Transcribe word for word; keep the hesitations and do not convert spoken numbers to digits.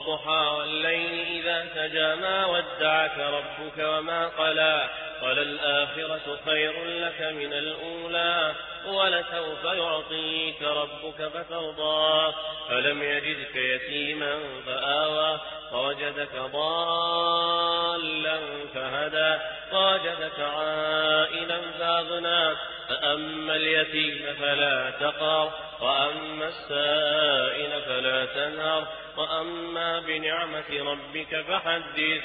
والضحى والليل إذا سجى ما ودعك ربك وما قلى وللآخرة خير لك من الأولى ولسوف يعطيك ربك فترضى ألم يجدك يتيما فآوى ووجدك ضالا فهدى ووجدك عائلا فأغنى فأما اليتيم فلا تقهر وأما السائل فلا تنهر وأما بنعمة ربك فحدث